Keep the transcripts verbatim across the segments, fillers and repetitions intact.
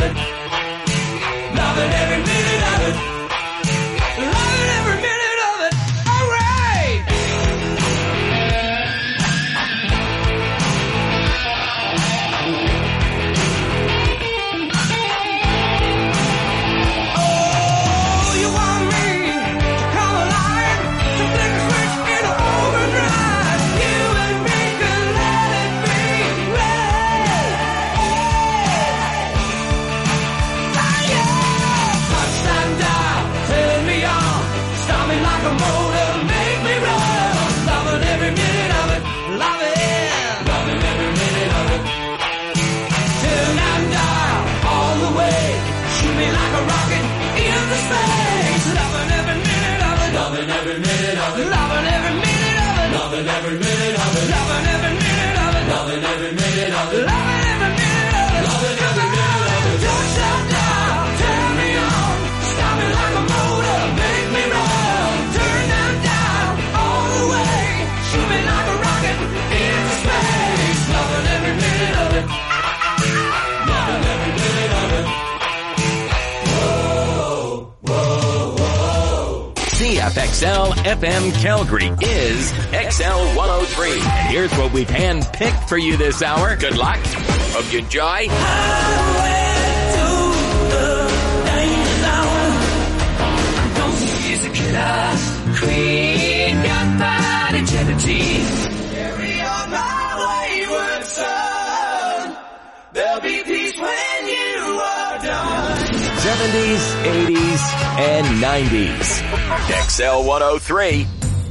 it. Loving every minute of it. Loving every minute of it. All right. Oh, you want me to come alive, to flick a switch into overdrive. You and me can let it be right. Ah, yeah. Touchdown dial, turn me on, start me like a motor, make me run. Loving every minute of it, loving, loving every minute of it. Turn and dial all the way, shoot me like a rocket into space. Loving every minute of it, loving every minute of it, loving every minute of it, loving every minute of it, loving every minute of it, loving every minute of it, loving every minute of it, loving every minute of it. Touchdown dial, turn me on, start me like a motor, make me run. Turn and dial all the way, shoot me like a rocket into space. Loving every minute of it, loving every minute of it. C F X L F M Calgary is X L one oh three. And here's what we've handpicked for you this hour. Good luck. Hope you enjoy. Queen got bad integrity. Carry on my wayward son. There'll be peace when you are done. seventies, eighties, and nineties. X L one oh three.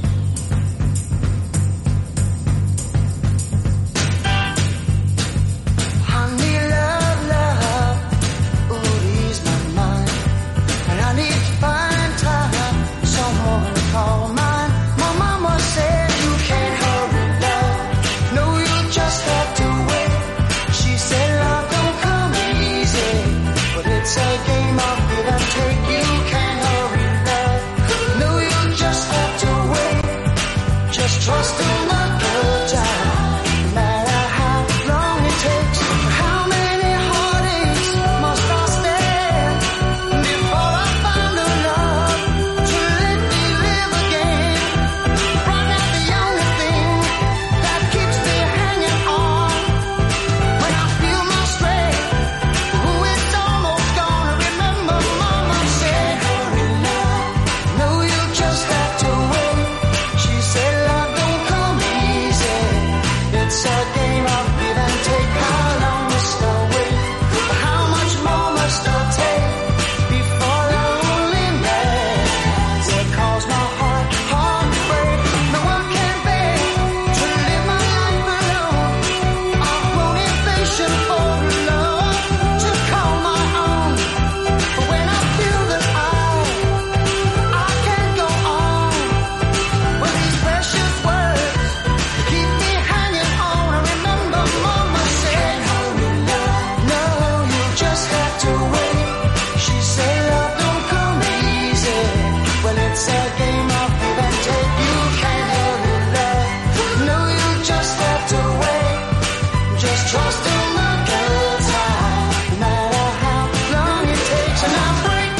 Honey, love, love, ooh, ease my mind. And I need to find time, someone to call mine. My mama said you can't hurry, love. No, you just have to wait. She said love don't come easy, but it's a game of give and take. You can't hurry, love. No, you just have to wait. Just trust in the good time. No matter how long it takes. How many heartaches must I stand before I find a love to let me live again? Right now the only thing that keeps me hanging on, when I feel my strength, ooh, it's almost gone. Remember mama said, hurry love, no, you just have to wait. She said love don't come easy, it's a game of give and take. How long must I wait? How much more must I take before loneliness will cause my heart, heart to break? No one can bear to live my life alone. I've grown impatient for love to call my own. But when I feel that I, I can't go on with these precious words that keep me hanging on. I remember mama said, hurry love, no, you just have to wait. She said love don't come easy, well it's a game of give and take. You can't hurry love, no, you just have to wait. Just trust in the good time, no matter how long it takes. And I break.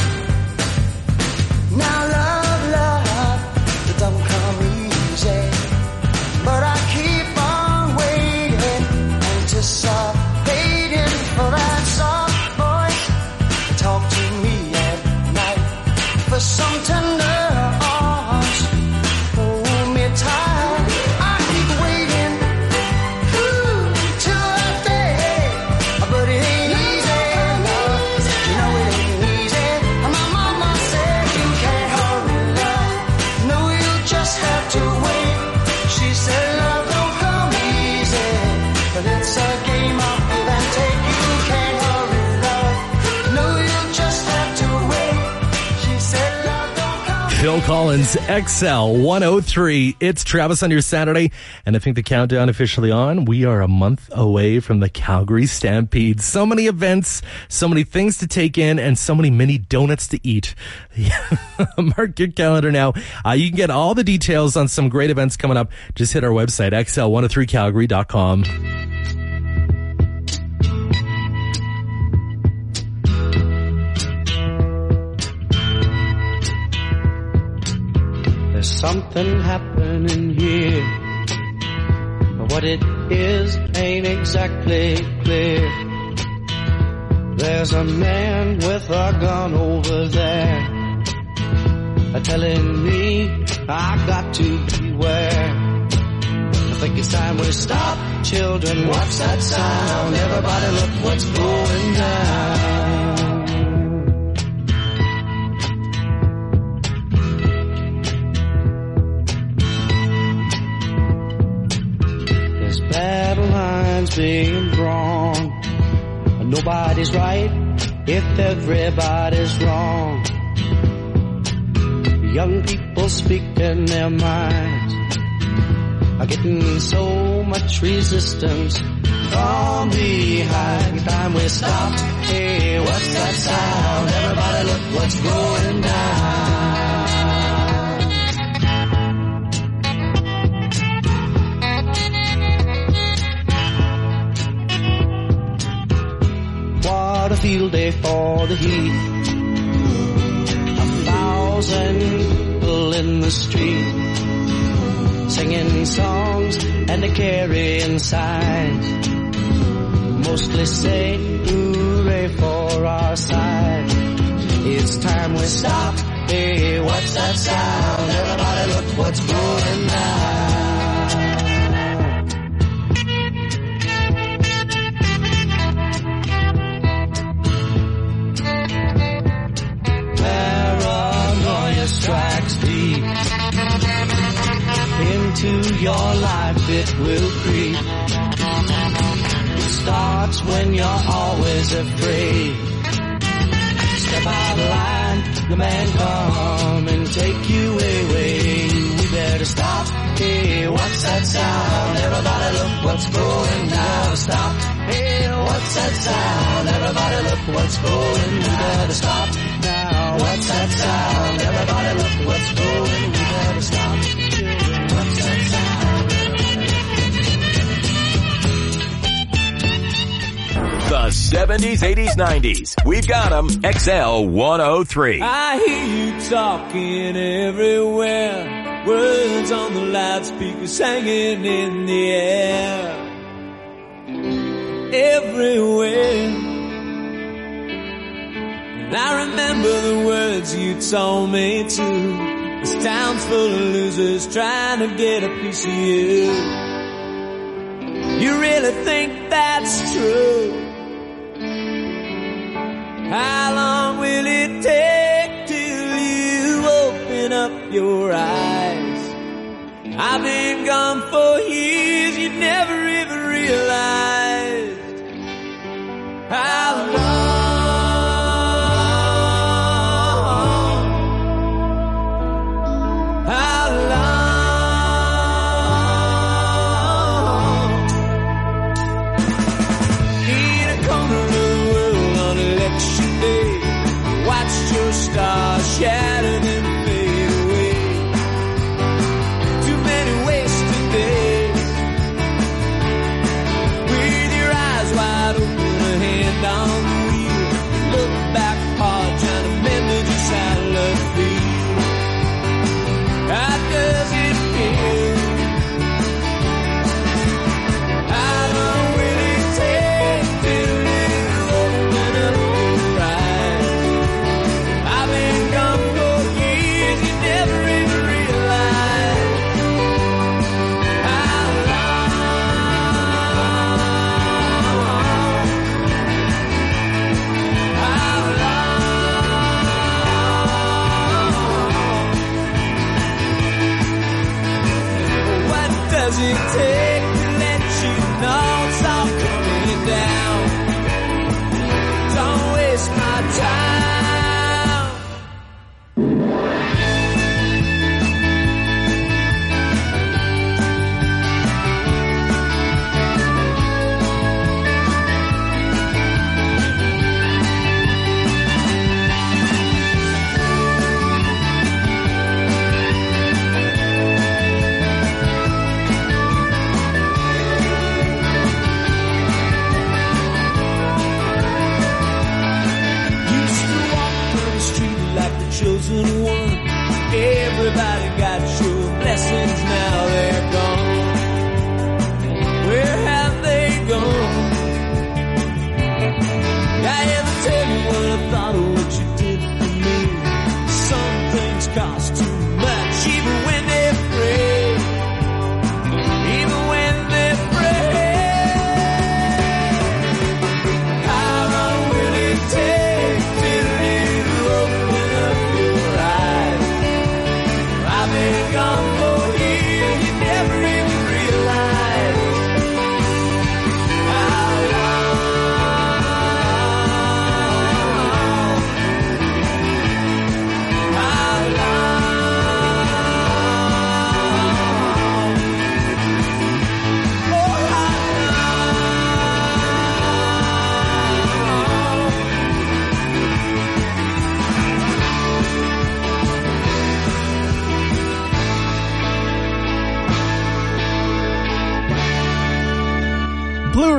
Now love, love, it don't come easy, but I keep on waiting, anticipating for that soft voice to talk to me at night, for some tender arms, hold me tight. I keep waiting, ooh, till that day, but it ain't easy, no, you know it ain't easy. And my mama said you can't hurry love, no, you just have to wait. She said love don't come easy, but it's a game of give and take. You can't hurry love, no, you just have to wait. She said love don't come. Phil Collins, X L one oh three. It's Travis on your Saturday, and I think the countdown officially on. We are a month away from the Calgary Stampede. So many events, so many things to take in, and so many mini donuts to eat. Mark your calendar now. Uh, you can get all the details on some great events coming up. Just hit our website, X L one oh three calgary dot com. something happening here. But what it is ain't exactly clear. There's a man with a gun over there, telling me I got to beware. I think it's time we stop, children. What's that sound? Everybody look what's going down. There's battle lines being drawn. Nobody's right if everybody's wrong. Young people speaking their minds are getting so much resistance from behind. Time we stopped. Hey, what's that sound? Everybody look what's going down. What a field day for the heat. Thousand people in the street, singing songs and a carrying signs, mostly say hooray for our side. It's time we stop. Hey, what's that sound? Everybody look what's going down. Strikes deep into your life, it will creep. It starts when you're always afraid. Step out of line, the man come and take you away. We better stop. Hey, what's that sound? Everybody look what's going down. Stop. Hey, what's that sound? Everybody look what's going. We better stop now. What's that sound? Everybody look what's going. We better stop. What's that sound? The seventies, eighties, nineties. We've got them. X L one oh three. I hear you talking everywhere. Words on the loudspeakers hanging in the air. Everywhere. And I remember the words you told me too. This town's full of losers trying to get a piece of you. You really think that's true? How long will it take till you open up your eyes? I've been gone for years, you never even realized how long. How long? In a corner of the world on election day, watched your stars shatter and fade away. Too many wasted days, with your eyes wide open, a hand on the wheel. Look back hard, trying to remember just how love feels. How does it feel? How long will it take till you open up your eyes? I've been gone for years, you never even realized how long. How long? What does it take to let you know it's all coming down? Don't waste my time. Chosen one, everybody got chosen.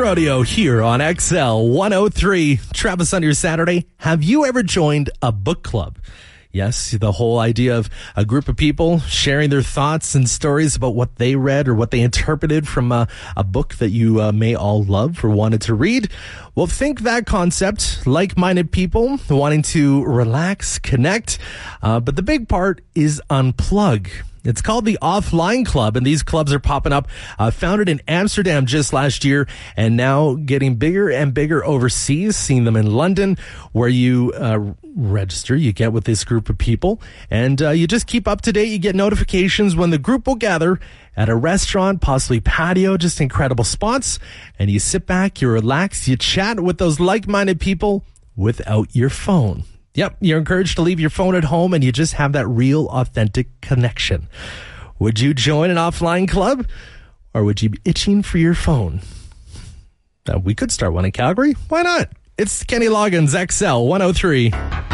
Rodeo here on X L one oh three. Travis on your Saturday. Have you ever joined a book club? Yes, the whole idea of a group of people sharing their thoughts and stories about what they read or what they interpreted from a, a book that you uh, may all love or wanted to read. Well, think that concept, like-minded people wanting to relax, connect, uh, but the big part is unplug. It's called the Offline Club, and these clubs are popping up, uh, founded in Amsterdam just last year, and now getting bigger and bigger overseas. Seeing them in London, where you uh, register, you get with this group of people, and uh, you just keep up to date. You get notifications when the group will gather at a restaurant, possibly patio, just incredible spots, and you sit back, you relax, you chat with those like-minded people without your phone. Yep, you're encouraged to leave your phone at home and you just have that real, authentic connection. Would you join an offline club, or would you be itching for your phone? Now, we could start one in Calgary. Why not? It's Kenny Loggins, X L one oh three.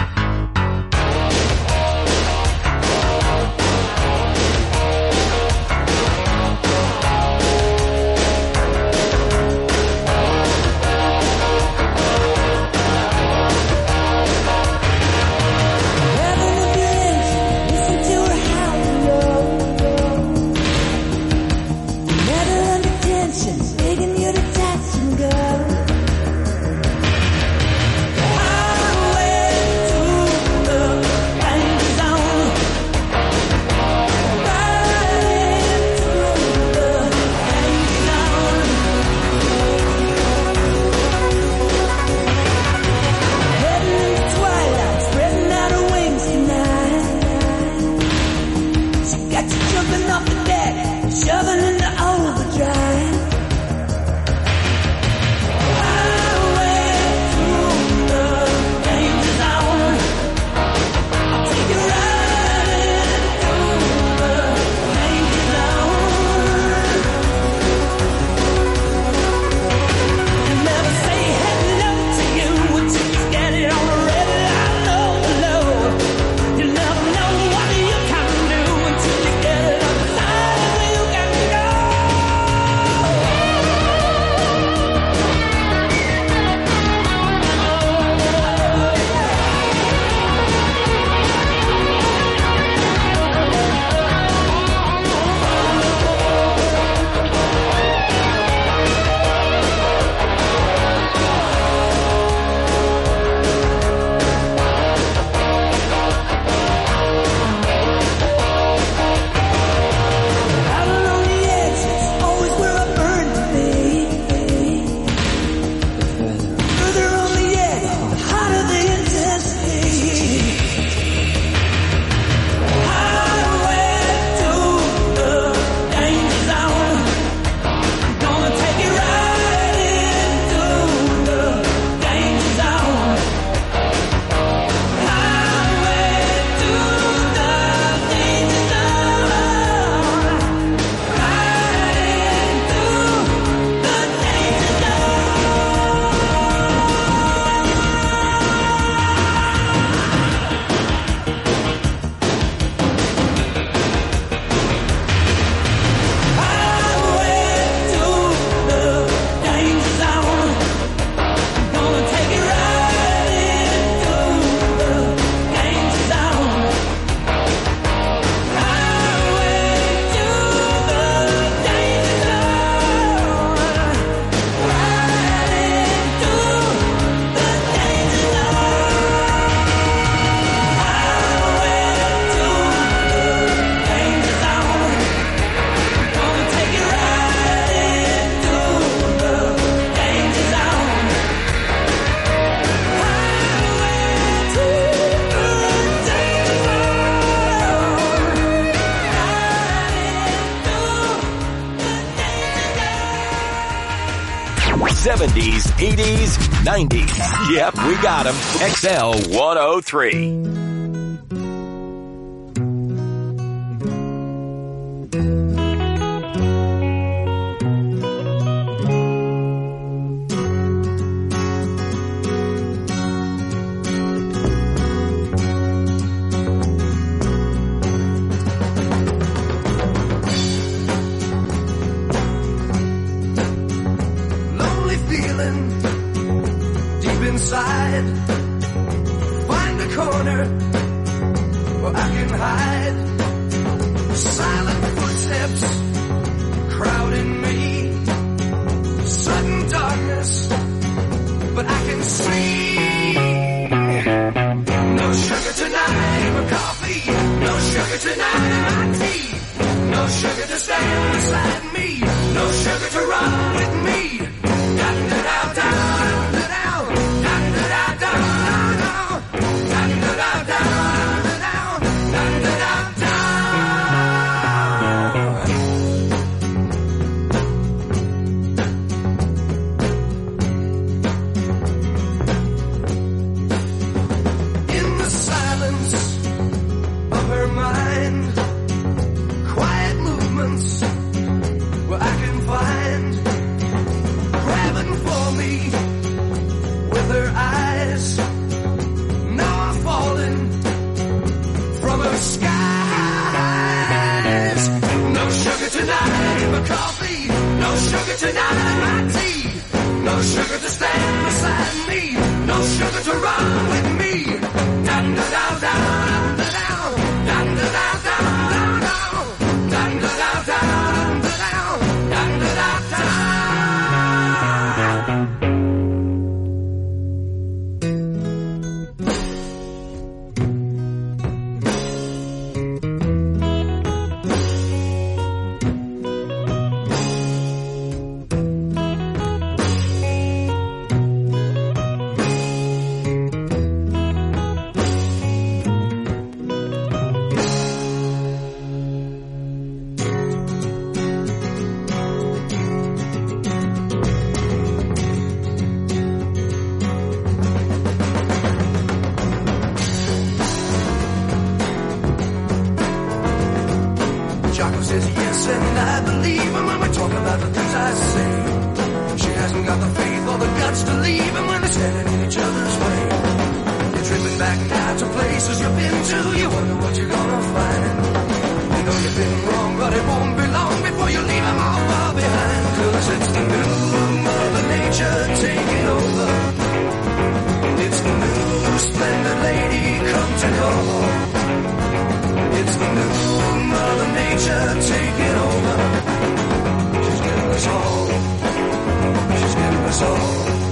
seventies, eighties, nineties. Yep, we got them. X L one oh three. Lonely where I can hide. Silent footsteps crowding me. Sudden darkness, but I can see. No sugar tonight, but coffee. No sugar tonight in my tea. No sugar to stand beside me. No sugar to run with me. Down, down, down, down, down, down, down, down, down, down, down, down, in the silence of her mind, quiet movements where I can find, grabbing for me with her eyes. Now I'm falling from her skies. No sugar tonight in my coffee. No sugar tonight in my tea. No sugar to stand beside me. No sugar to run with me. Down, down, down, down, down, down, down, down, down, down, down, down, down, down, down, down. Jocko says yes, and I believe him when we talk about the things I say. She hasn't got the faith or the guts to leave him when they're standing in each other's way. You're tripping back now to places you've been to. You wonder what you're gonna find. You know you've been wrong, but it won't be long before you leave him all far behind. Cause it's the new Mother Nature taking over. It's the new splendid lady come to call. It's the new Mother Nature taking over. She's getting us all. She's getting us all.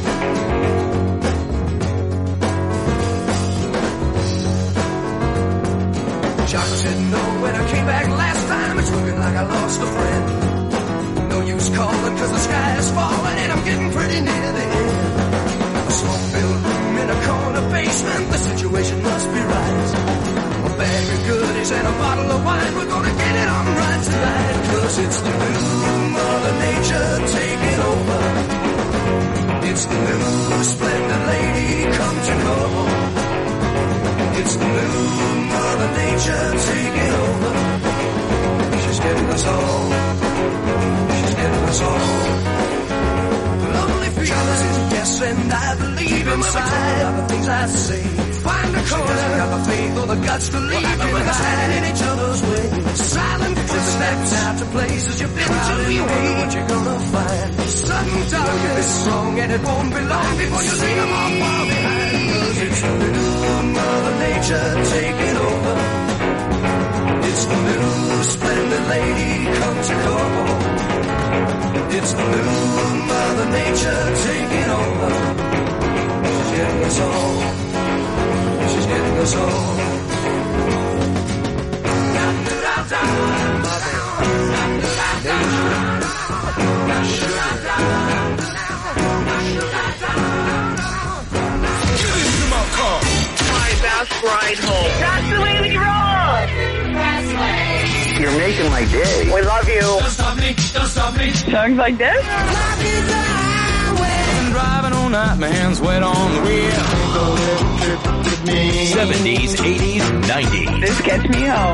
Jocko said no when I came back last time. It's looking like I lost a friend. No use calling cause the sky is falling and I'm getting pretty near the end. A smoke-filled room in a corner basement. The situation must be right. A bag of goodies and a bottle of wine. We're gonna get it on right tonight. Cause it's the new Mother Nature taking over. It's the new splendid lady come to call. It's the new Mother Nature taking over. She's getting us all. She's getting us all. Lonely feelings is yes and I believe inside of the things I say. Find a corner, got the faith or the guts to leave them when they're standing in each other's way. Silent footsteps out to places you've been to. You wonder what you're gonna find. Sudden darkness, wrong and it won't be long before you leave them all far behind. It's the new Mother Nature taking over. It's the new splendid lady come to call. It's the new Mother Nature taking over. She's getting us all. She's getting us all. My best ride home. That's the way we roll. You're making my day. We love you. Don't stop me. Don't stop me. Songs like this? Driving all night, my hands wet on the wheel. Seventies, eighties, nineties. This gets me home.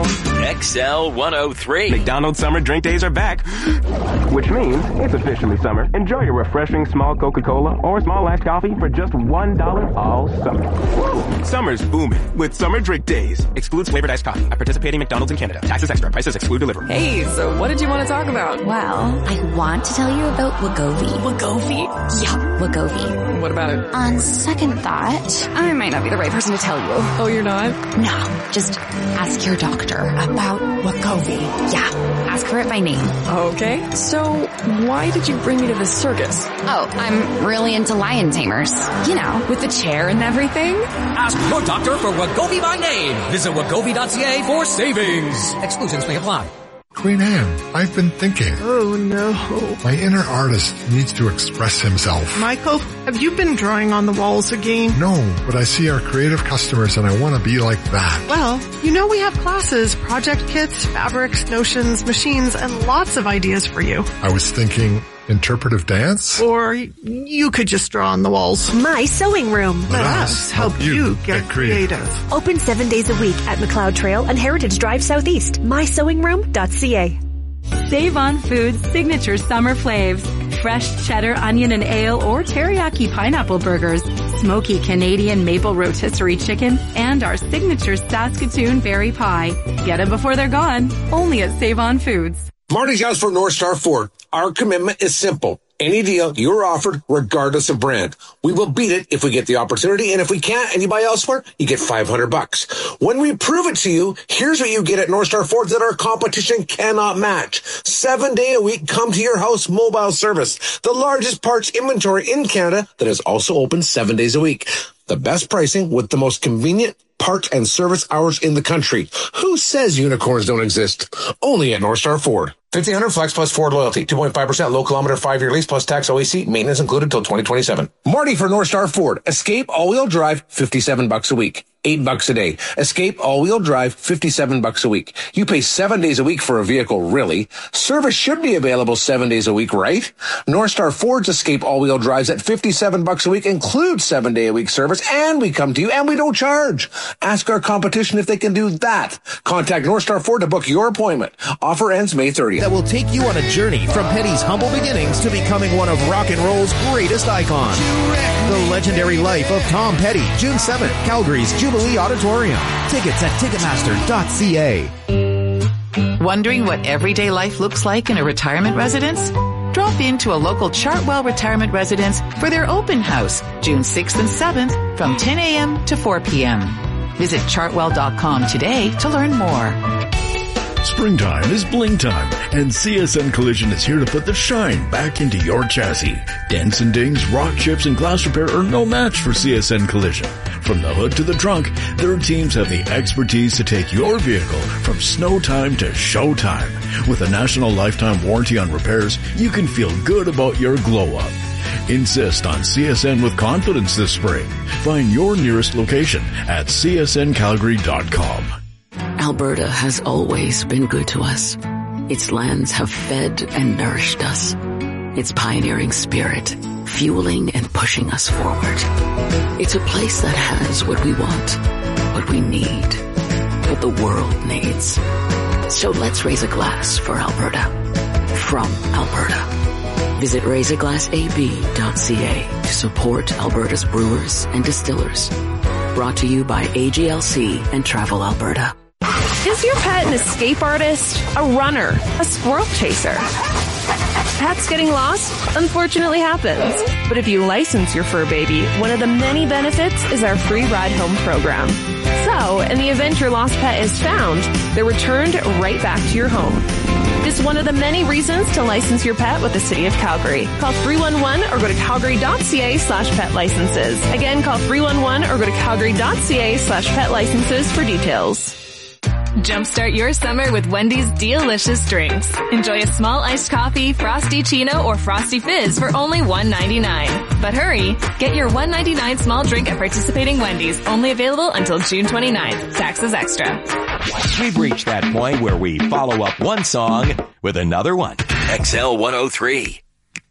X L one oh three. McDonald's summer drink days are back, which means it's officially summer. Enjoy your refreshing small Coca-Cola or small iced coffee for just one dollar all summer. Woo! Summer's booming with summer drink days. Excludes flavored iced coffee at participating McDonald's in Canada. Taxes extra. Prices exclude delivery. Hey, so what did you want to talk about? Well, I want to tell you about Wegovy. Wegovy? Yeah, Wegovy. What about it? On second thought, I might not be the right person to tell you. Oh, you're not? No, just ask your doctor about Wegovy. Yeah, ask for it by name. Okay, so why did you bring me to this circus? Oh, I'm really into lion tamers. You know, with the chair and everything. Ask your doctor for Wegovy by name. Visit wegovy dot c a for savings. Exclusions may apply. Queen Anne, I've been thinking. Oh, no. My inner artist needs to express himself. Michael, have you been drawing on the walls again? No, but I see our creative customers and I want to be like that. Well, you know we have classes, project kits, fabrics, notions, machines, and lots of ideas for you. I was thinking interpretive dance? Or you could just draw on the walls. My Sewing Room. Let, Let us help, help you, you get, get creative. creative. Open seven days a week at McLeod Trail and Heritage Drive Southeast. my sewing room dot c a. Save on Foods signature summer flaves. Fresh cheddar, onion, and ale or teriyaki pineapple burgers, smoky Canadian maple rotisserie chicken, and our signature Saskatoon berry pie. Get them before they're gone. Only at Save on Foods. Marty's House for North Star Ford. Our commitment is simple. Any deal you're offered, regardless of brand. We will beat it if we get the opportunity, and if we can't and you buy elsewhere, you get five hundred bucks. When we prove it to you, here's what you get at North Star Ford that our competition cannot match. Seven day a week, come to your house mobile service. The largest parts inventory in Canada that is also open seven days a week. The best pricing with the most convenient parts and service hours in the country. Who says unicorns don't exist? Only at North Star Ford. fifteen hundred flex plus Ford loyalty. two point five percent low kilometer five-year lease plus tax O A C. Maintenance included till twenty twenty-seven. Marty for North Star Ford. Escape all-wheel drive, fifty-seven bucks a week. Eight bucks a day. Escape all-wheel drive, fifty-seven bucks a week. You pay seven days a week for a vehicle, really. Service should be available seven days a week, right? North Star Ford's Escape all-wheel drives at fifty-seven bucks a week includes seven day a week service, and we come to you and we don't charge. Ask our competition if they can do that. Contact North Star Ford to book your appointment. Offer ends May thirtieth. That will take you on a journey from Petty's humble beginnings to becoming one of rock and roll's greatest icons. The legendary life of Tom Petty, June seventh, Calgary's Jubilee Auditorium. Tickets at ticketmaster dot c a. Wondering what everyday life looks like in a retirement residence? Drop into a local Chartwell retirement residence for their open house, June sixth and seventh from ten a.m. to four p.m. Visit chartwell dot com today to learn more. Springtime is bling time, and C S N Collision is here to put the shine back into your chassis. Dents and dings, rock chips, and glass repair are no match for C S N Collision. From the hood to the trunk, their teams have the expertise to take your vehicle from snow time to show time. With a national lifetime warranty on repairs, you can feel good about your glow-up. Insist on C S N with confidence this spring. Find your nearest location at c s n calgary dot com. Alberta has always been good to us. Its lands have fed and nourished us. Its pioneering spirit, fueling and pushing us forward. It's a place that has what we want, what we need, what the world needs. So let's raise a glass for Alberta. From Alberta. Visit raise a glass a b dot c a to support Alberta's brewers and distillers. Brought to you by A G L C and Travel Alberta. Is your pet an escape artist, a runner, a squirrel chaser? Pets getting lost unfortunately happens. But if you license your fur baby, one of the many benefits is our free ride home program. So, in the event your lost pet is found, they're returned right back to your home. This is one of the many reasons to license your pet with the City of Calgary. Call three one one or go to calgary dot c a slash pet licenses. Again, call three one one or go to calgary dot c a slash pet licenses for details. Jumpstart your summer with Wendy's delicious drinks. Enjoy a small iced coffee, frosty chino, or frosty fizz for only one ninety-nine. But hurry, get your one ninety-nine small drink at participating Wendy's, only available until June twenty-ninth. Taxes extra. We've reached that point where we follow up one song with another one. X L one oh three.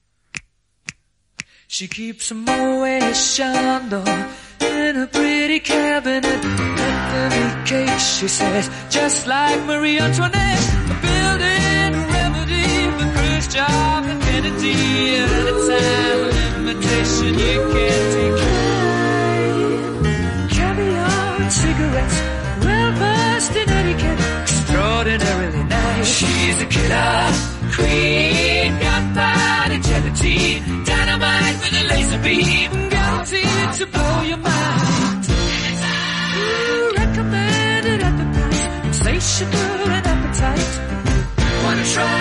She keeps a Moet Chandon in a pretty cabinet underneath cake, she says, just like Marie Antoinette, building a remedy for Khrushchev and Kennedy. At a time of limitation, you can't decline. Caviar and cigarettes, well versed in etiquette, extraordinarily nice. She's a killer queen, gunpowder gelatine, dynamite with a laser beam, guaranteed to blow your mind. Ooh, recommended at the price, insatiable and appetite. Wanna try?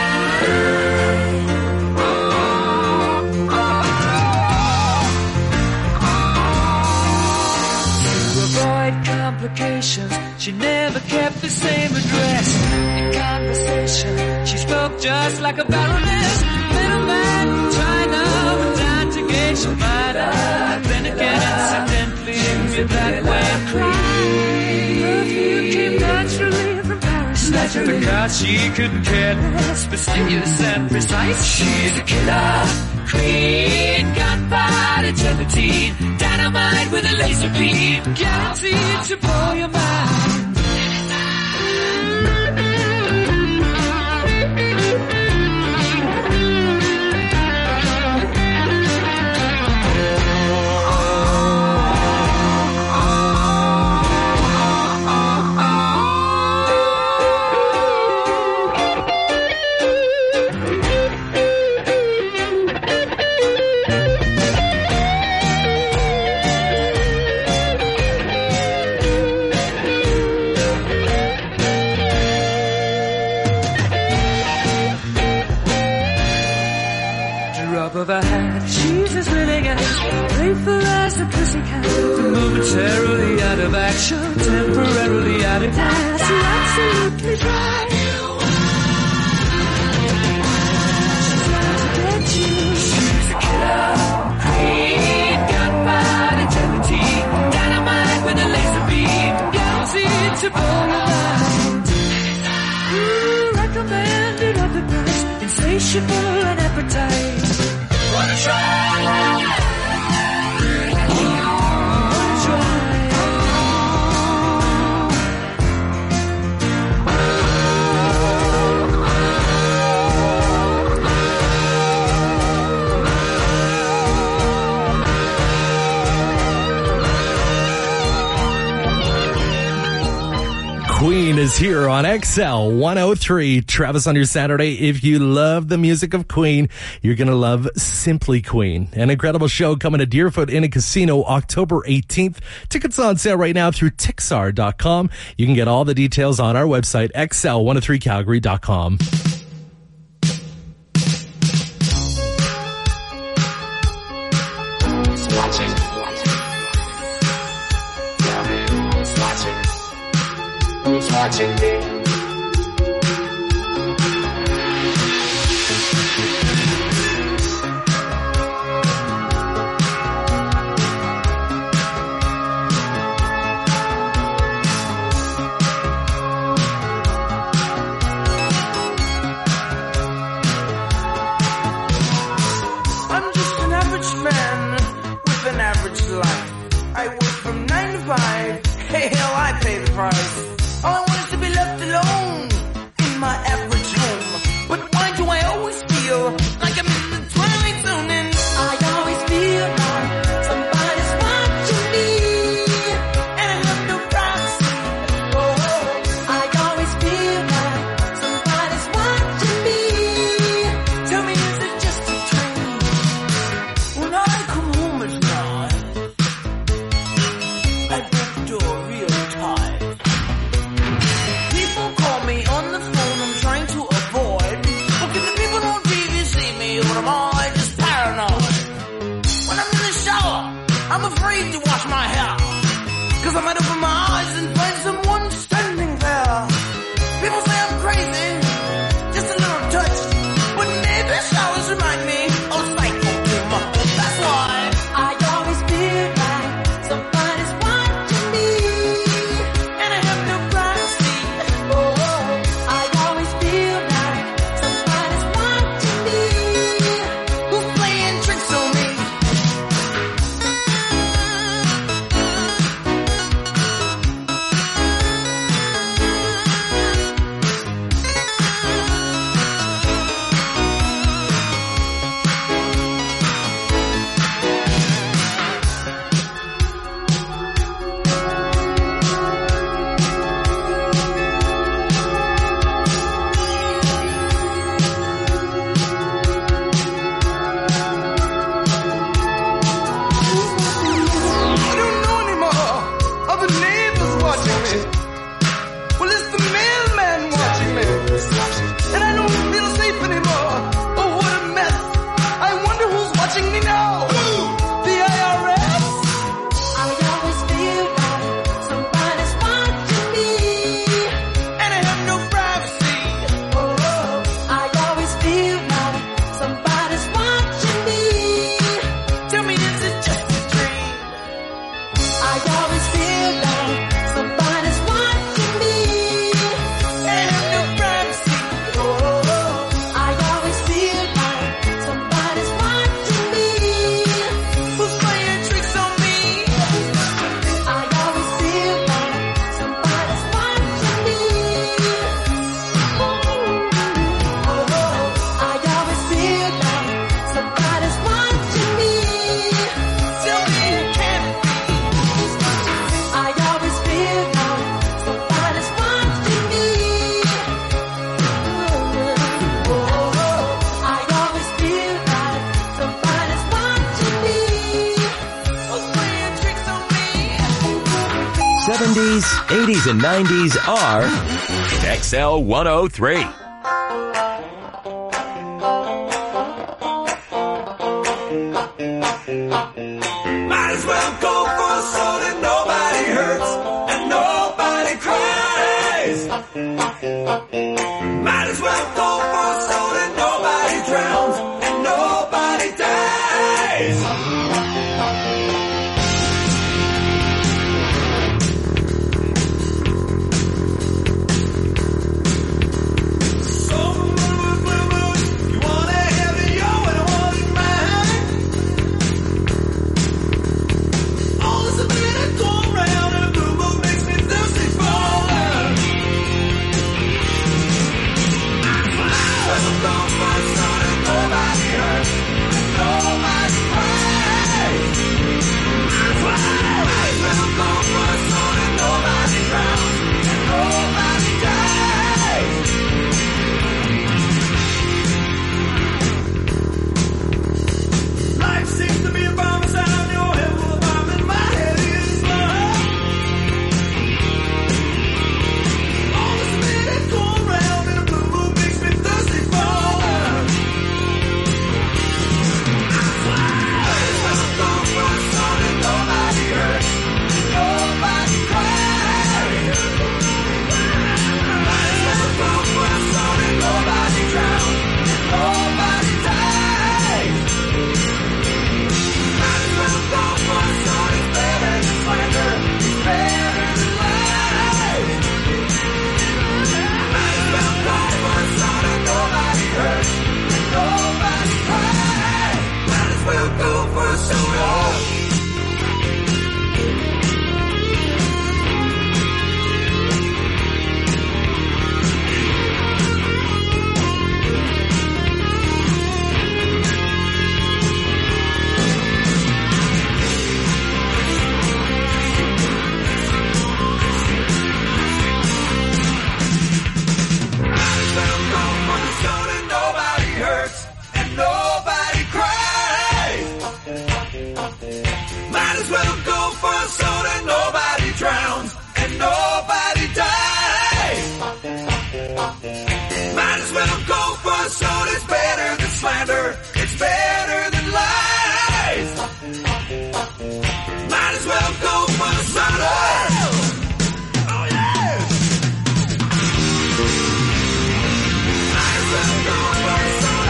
To avoid complications, she never kept the same address. In conversation, she spoke just like a baroness. Middleman from China went down to gauge your mind. Then again, incidentally, you're that way. Perfume came naturally from Paris. Naturally. Because she couldn't care less, fastidious and precise. She's a killer queen, gunpowder gelatine, dynamite with a laser beam, guaranteed to blow your mind. Of a hat, she's as willing as playful as a pussycat. Momentarily out of action, temporarily out of class. You're absolutely dry. She's out to get you. She's a killer queen, gunpowder gelatine, dynamite with a laser beam, guaranteed to blow your mind. Ooh, recommended at the price, insatiable and appetite. Wanna try? Queen is here on X L one oh three. Travis on your Saturday. If you love the music of Queen, you're going to love Simply Queen. An incredible show coming to Deerfoot Inn and Casino October eighteenth. Tickets on sale right now through Tixar dot com. You can get all the details on our website, X L one oh three Calgary dot com. Who's watching me? I'm just an average man with an average life. I work from nine to five. Hey, hell, I pay the price. All I want is to be left alone. seventies, eighties, and nineties are X L one oh three. Might as well go for so that nobody hurts and nobody cries. Might as well go for so that nobody drowns and nobody dies. So, you want to have it yo and I want it mine. All this a minute go around and a blue moon makes me thirsty for love. I'm going for some and nobody hurts, nobody cries. I'm going for some and nobody drowns, and nobody dies. Life seems to be a bomb inside your head, well the bomb in my head is love. All this minute go around and a blue moon makes me thirsty for love. I'm going for some and nobody hurts, nobody cries. I'm going for some and nobody drowns, and nobody dies. Might as well go for some, it's better than slander, it's better than lies. Might as well go for some and nobody hurts, and nobody cries. Might as well go for some. Might as well go for the sun and nobody hurts and nobody cries. Might as well go for a sun and nobody drowns and nobody dies. Might as well go for a sun, it's better than slander, it's better than lies. Might as well go for the sun. Oh yeah. Might as well go for the sun.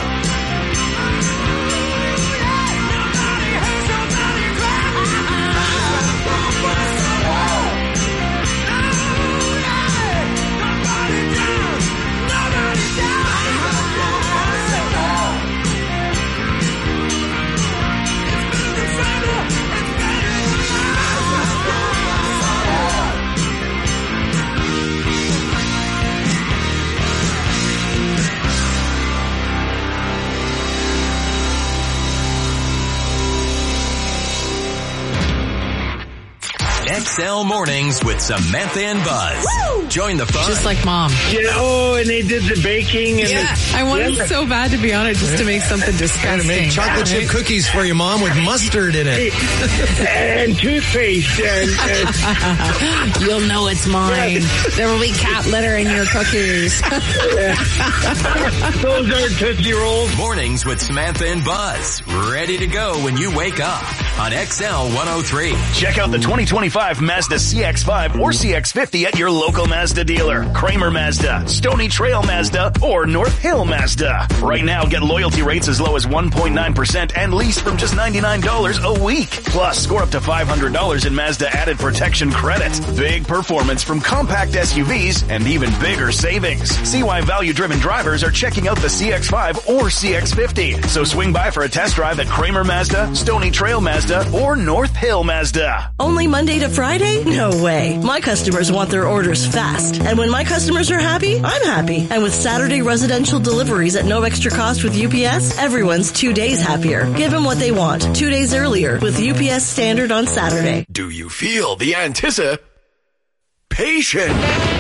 Nobody hurts, nobody cries. Might as well go for the sun. Oh yeah. Nobody drowns, nobody dies. Might as well go for the sun. It's better than slander, it's better than lies. Might as well go for the sun. X L Mornings with Samantha and Buzz. Woo! Join the fun. Just like mom. Yeah, oh, and they did the baking and Yeah, the, I wanted yeah. so bad to be on it just to make something Trying disgusting. to make chocolate chip cookies for your mom with mustard in it. and toothpaste and, and You'll know it's mine. There will be cat litter in your cookies. those are Tootsie Rolls. Mornings with Samantha and Buzz. Ready to go when you wake up on X L one oh three. Check out the twenty twenty-five Mazda C X five or C X fifty at your local Mazda dealer. Kramer Mazda, Stony Trail Mazda, or North Hill Mazda. Right now, get loyalty rates as low as one point nine percent and lease from just ninety-nine dollars a week. Plus, score up to five hundred dollars in Mazda added protection credit. Big performance from compact S U Vs and even bigger savings. See why value-driven drivers are checking out the C X five or C X fifty. So swing by for a test drive at Kramer Mazda, Stony Trail Mazda, or North Hill Mazda. Only Monday to Friday? No way. My customers want their orders fast. And when my customers are happy, I'm happy. And with Saturday residential deliveries at no extra cost with U P S, everyone's two days happier. Give them what they want, two days earlier with U P S Standard on Saturday. Do you feel the anticipation?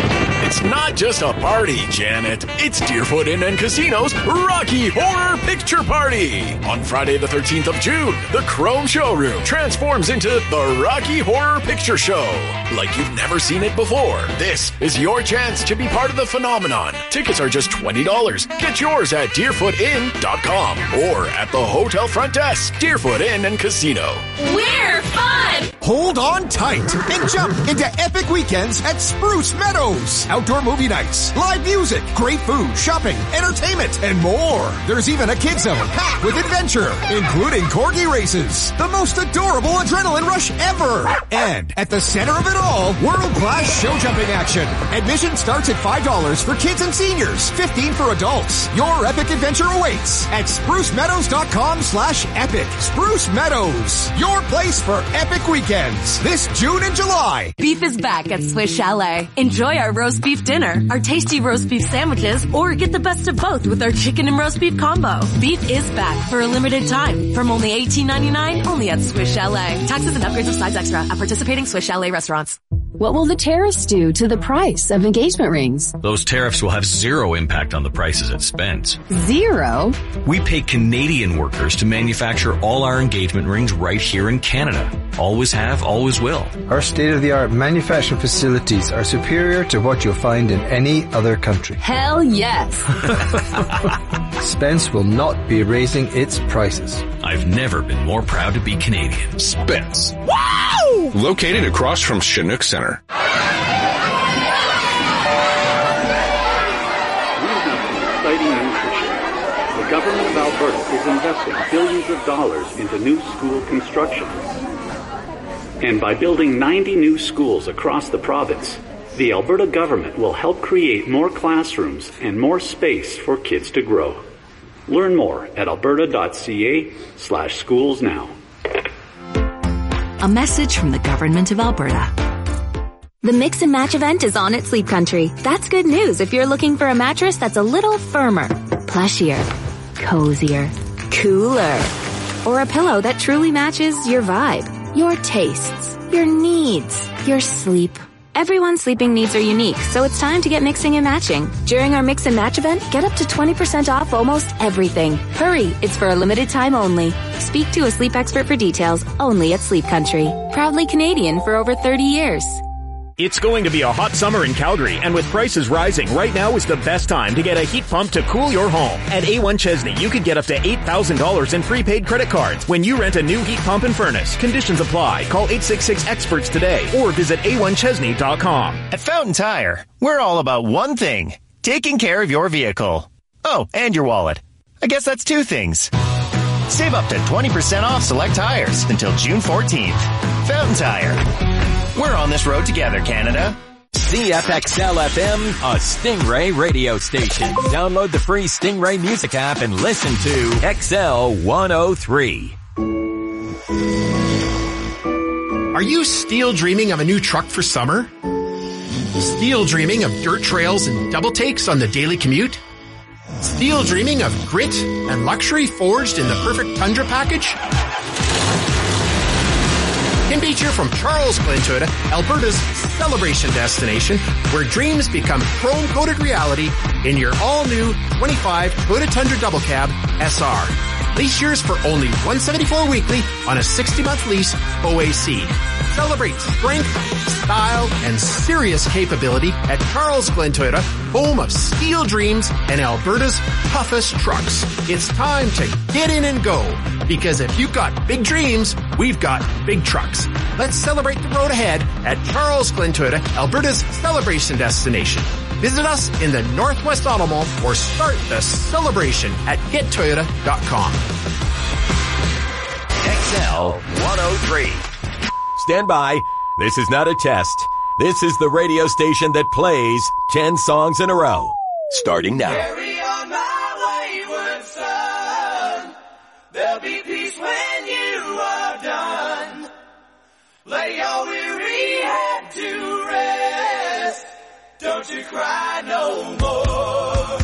It's not just a party, Janet. It's Deerfoot Inn and Casino's Rocky Horror Picture Party. On Friday the thirteenth of June, the Chrome Showroom transforms into the Rocky Horror Picture Show. Like you've never seen it before, this is your chance to be part of the phenomenon. Tickets are just twenty dollars. Get yours at deerfoot inn dot com or at the hotel front desk. Deerfoot Inn and Casino. We're fun! Hold on tight and jump into epic weekends at Spruce Meadows. Outdoor movie nights, live music, great food, shopping, entertainment, and more. There's even a kid zone packed with adventure, including corgi races, the most adorable adrenaline rush ever. And at the center of it all, world-class show jumping action. Admission starts at five dollars for kids and seniors, fifteen dollars for adults. Your epic adventure awaits at spruce meadows dot com slash epic. Spruce Meadows, your place for epic weekends this June and July. Beef is back at Swiss Chalet. Enjoy our roast beef dinner, our tasty roast beef sandwiches, or get the best of both with our chicken and roast beef combo. Beef is back for a limited time from only eighteen ninety-nine, only at Swiss Chalet. Taxes and upgrades of size extra at participating Swiss Chalet restaurants. What will the tariffs do to the price of engagement rings? Those tariffs will have zero impact on the prices at Spence. Zero? We pay Canadian workers to manufacture all our engagement rings right here in Canada. Always have, always will. Our state-of-the-art manufacturing facilities are superior to what you'll find in any other country. Hell yes. Spence will not be raising its prices. I've never been more proud to be Canadian. Spence. Wow! Located across from Chinook Center. We have some exciting news to share. The government of Alberta is investing billions of dollars into new school construction. And by building ninety new schools across the province, the Alberta government will help create more classrooms and more space for kids to grow. Learn more at alberta.ca slash schools now. A message from the Government of Alberta. The Mix and Match event is on at Sleep Country. That's good news if you're looking for a mattress that's a little firmer, plushier, cozier, cooler, or a pillow that truly matches your vibe, your tastes, your needs, your sleep. Everyone's sleeping needs are unique, so it's time to get mixing and matching. During our Mix and Match event, get up to twenty percent off almost everything. Hurry, it's for a limited time only. Speak to a sleep expert for details, only at Sleep Country. Proudly Canadian for over thirty years. It's going to be a hot summer in Calgary, and with prices rising, right now is the best time to get a heat pump to cool your home. At A one Chesney, you could get up to eight thousand dollars in prepaid credit cards when you rent a new heat pump and furnace. Conditions apply. Call eight six six experts today or visit a one chesney dot com. At Fountain Tire, we're all about one thing, taking care of your vehicle. Oh, and your wallet. I guess that's two things. Save up to twenty percent off select tires until June fourteenth. Fountain Tire. We're on this road together, Canada. C F X L F M, a Stingray radio station. Download the free Stingray music app and listen to X L one oh three. Are you still dreaming of a new truck for summer? Still dreaming of dirt trails and double takes on the daily commute? Still dreaming of grit and luxury forged in the perfect Tundra package? Tim Beach here from Charles Glen Toyota, Alberta's celebration destination, where dreams become chrome-coated reality in your all-new twenty-five Toyota Tundra Double Cab S R. Lease yours for only one hundred seventy-four dollars weekly on a sixty-month lease O A C. Celebrate strength, style, and serious capability at Charles Glen Toyota, home of steel dreams and Alberta's toughest trucks. It's time to get in and go, because if you've got big dreams, we've got big trucks. Let's celebrate the road ahead at Charles Glen Toyota, Alberta's celebration destination. Visit us in the Northwest Auto Mall or start the celebration at get toyota dot com. X L one oh three. Stand by. This is not a test. This is the radio station that plays ten songs in a row. Starting now. Carry on my wayward son. There'll be peace when you are done. Lay your weary head to rest. Don't you cry no more.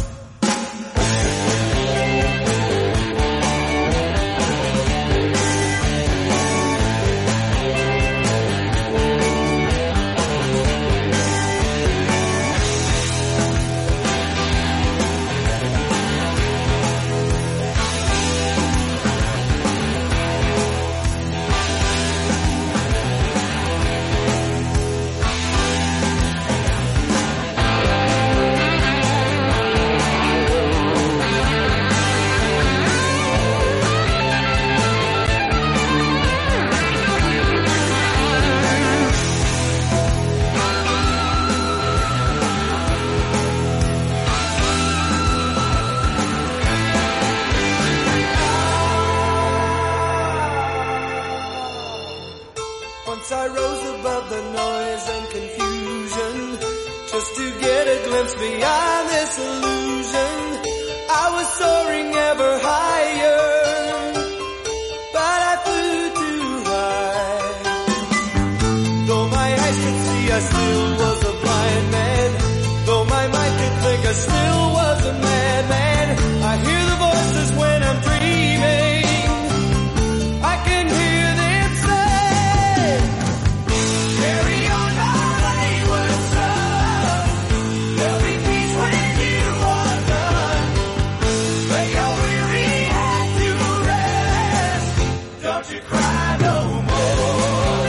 just to get a glimpse beyond this illusion. I was soaring ever higher, but I flew too high. Though my eyes could see, I still was a blind man. Though my mind could think, I still was a madman. I hear the voices when I'm dreaming. I can hear them say, carry on my wayward son. There'll be peace when you are done. Lay your weary head to rest. Don't you cry no more.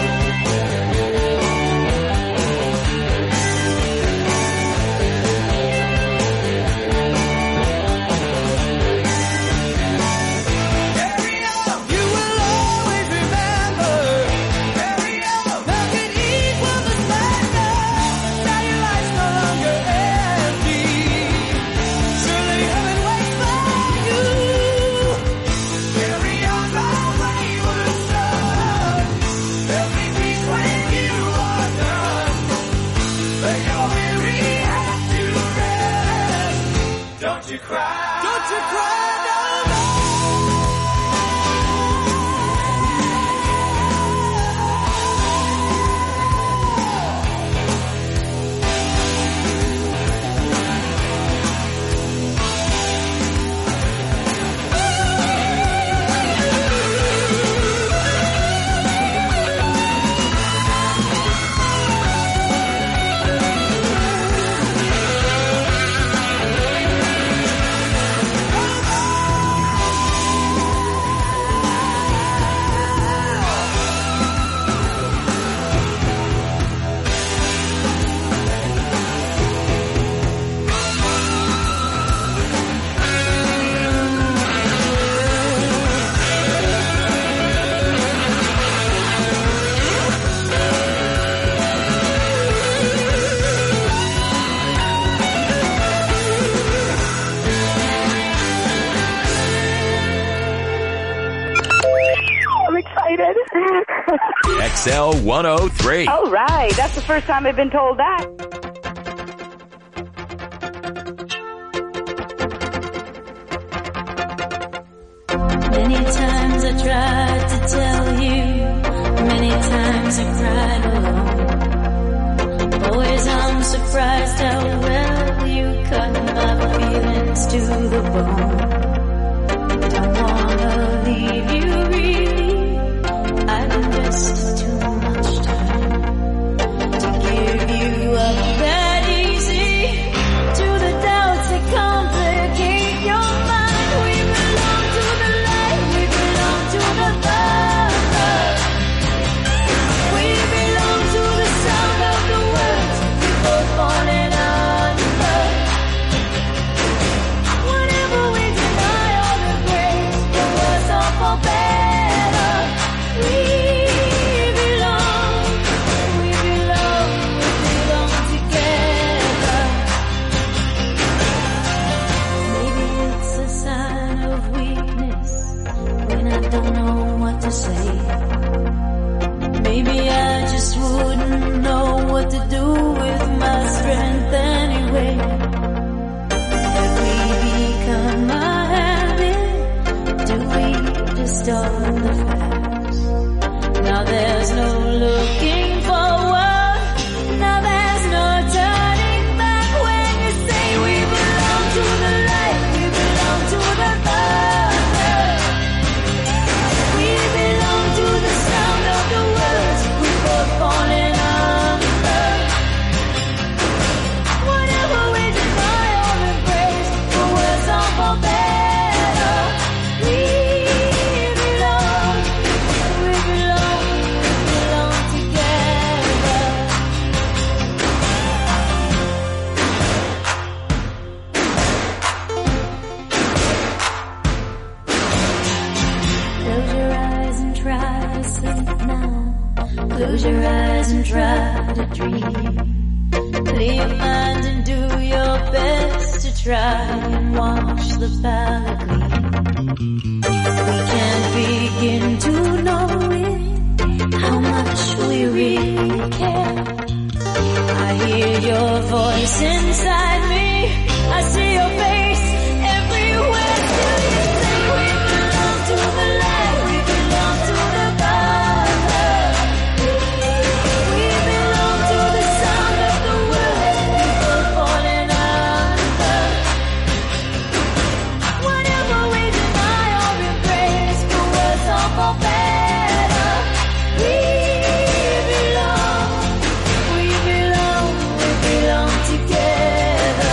Don't you cry, don't you cry no X L one oh three. All right. That's the first time I've been told that. Many times I tried to tell you, many times I cried alone. Always I'm surprised how well you cut my feelings to the bone. Don't wanna leave you really, I've invested too much time to give you up that easy to the doubts that complicate your mind. We belong to the light, we belong to the thunder. We belong to the sound of the words we both falling under. Whatever we deny or the grace, the worse off or better. We belong, we belong, we belong together. Maybe it's a sign of weakness when I don't know what to say. Maybe I just wouldn't know what to do with my strength anyway. Have we become a habit? Do we distort the facts? Now there's no looking forward. Now there's no turning back when you say we belong to the light, we belong to the thunder. We belong to the sound of the words we both falling under. Whatever we deny or embrace, for worse or for better. We belong, we belong, we belong together. Close your eyes and try to sleep now. Close your eyes and try to dream. Clear your mind and do your best to try and watch the palette gleam. We can't begin to know it, how much we really care. I hear hear your voice inside me. I see your face everywhere. Still you say we belong to the light, we belong to the color. We belong to the sound of the world, people falling under. Whatever we deny or embrace, for worse or for better, we belong, we belong, we belong together.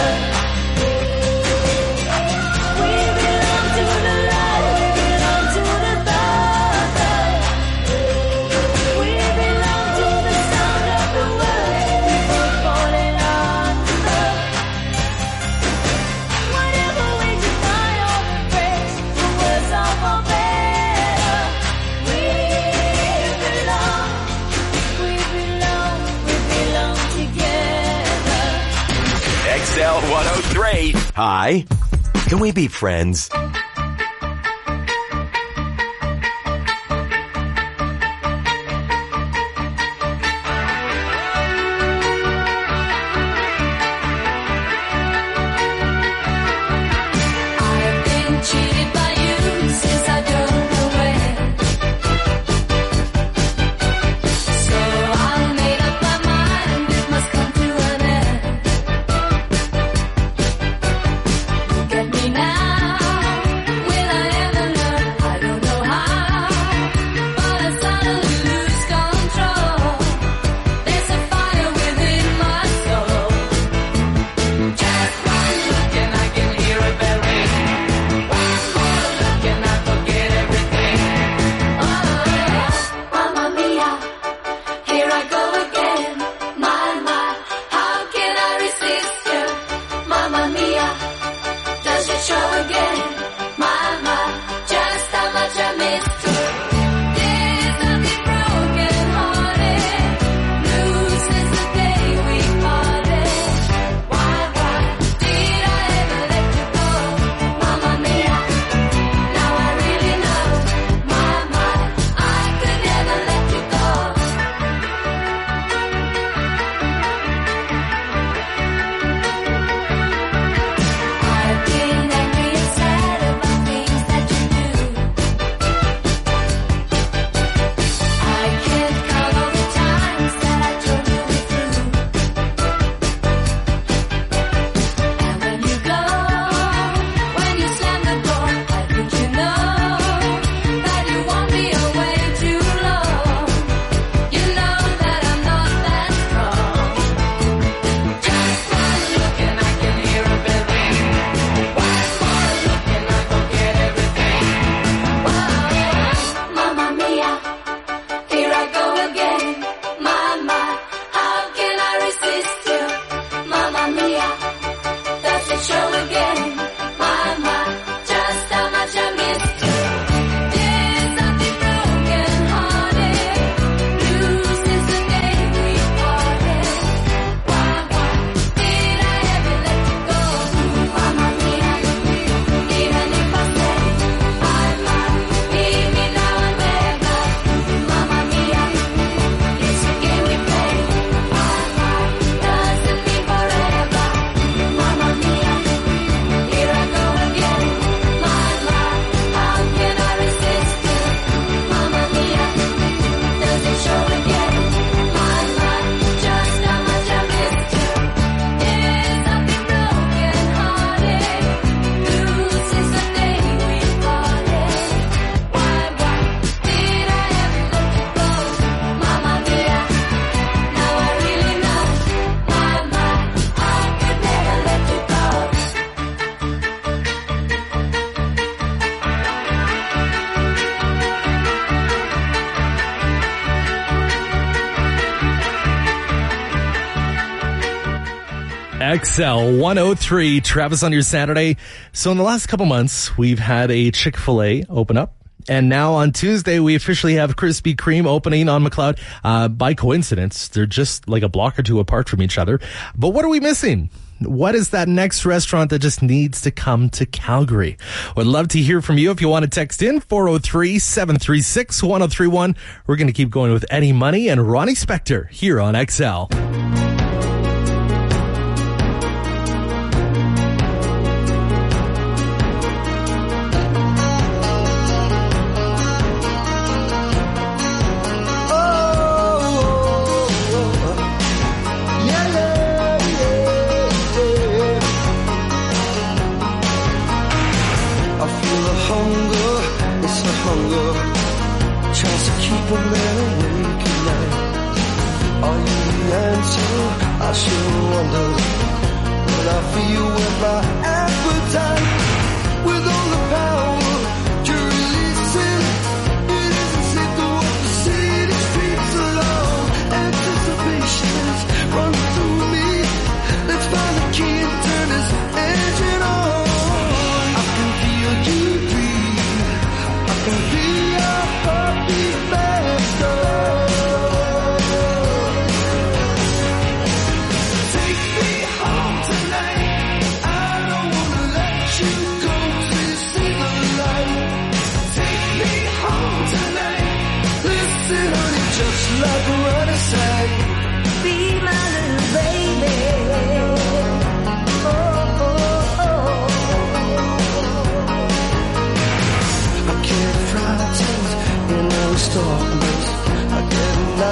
We belong to the light, we belong to the dark. We belong to the sound of the world, people falling under. Whatever we deny or embrace, for worse or for better, we belong, we belong, we belong together. X L one oh three. Hi. Can we be friends? I've been cheated by you since I don't know when. So I made up my mind it must come to an end. Look at me now, will I ever learn? I don't know how, but I suddenly lose control. There's a fire within my soul. Just one look and I can hear a bell ring. One more look and I forget everything. Oh, Mamma Mia, here I go again. My, my, how can I resist you? Mamma Mia, does it show again? My, my, just how much I missed you. There's nothing broken hearted, blue since the day we parted. Why, why did I ever let you go? Mamma Mia, now I really know. My, my, I could never let you go. I've been angry and sad about things that you do. I can't count all the times that I told you we're through. And when you go, when you slam the door, I think you know that you won't be away too long. You know that I'm not that strong. Just one look and I can hear a bell ring. One more look and I forget everything. Whoa, Mamma Mia, here I go again. My, my, how can I resist you? Mamma Mia, does it show again? My, my, just how much I missed you. There's nothing broken hearted, blue since the day we parted. Why, why did I ever let you go? Mamma Mia, even if I say I might, leave me now and never. Mamma Mia, it's a game we play. My, my, doesn't mean forever. Mamma Mia, here I go again. My, my, how can I resist you? Mamma Mia, does it show again? My, my, just how much I missed you. There's nothing broken hearted, blue since the day we parted. Why, why did I ever let you go? Mamma Mia, now I really know. My, my, I could never let you go. X L one oh three, Travis on your Saturday. So in the last couple months, we've had a Chick-fil-A open up. And now on Tuesday, we officially have Krispy Kreme opening on McLeod. Uh, by coincidence, they're just like a block or two apart from each other. But what are we missing? What is that next restaurant that just needs to come to Calgary? Would love to hear from you. If you want to text in, four oh three, seven three six, one oh three one. We're going to keep going with Eddie Money and Ronnie Spector here on X L.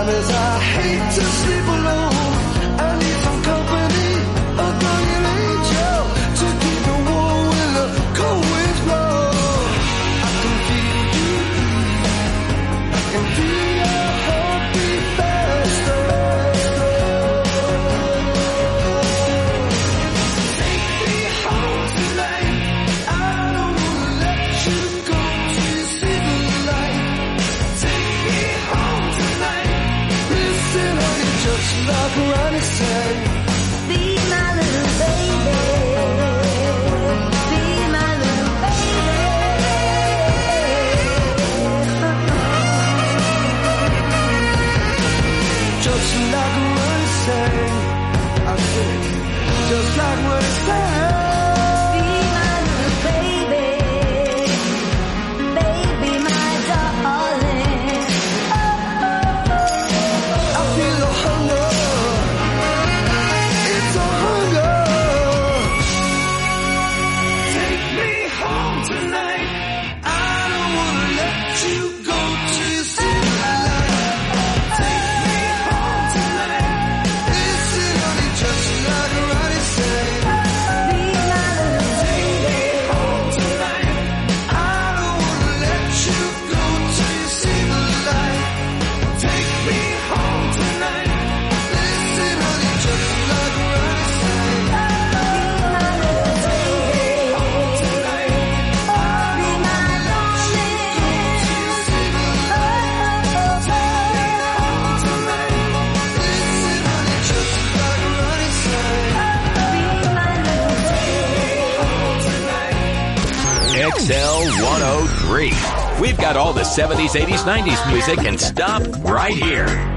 as I hate to sleep alone, I need some company, a guardian angel to keep me warm when the cold winds blow. I can feel you breathe, I can feel your heartbeat faster. Take me home tonight, I don't wanna let you go till you see the light. Take me home tonight, listen honey, just like Ronnie sang. Be my little baby, be my little baby. Just like Ronnie sang, I said, just like Ronnie sang. Be my little baby, baby, my darling. I feel a hunger, it's a hunger. Take me home tonight, I don't wanna let you go till you see the light. Take me home tonight, listen honey, just like Ronnie said. Be my little take me home tonight, I don't wanna let you go till you see the light. Take me home tonight, listen honey, just like Ronnie said. Be my little take me home tonight, I'll be my lonely. Till you see the light. Take me home tonight, listen honey, just like Ronnie said. Be my little take me home tonight. X L one oh three. We've got all the seventies, eighties, nineties music and stop right here.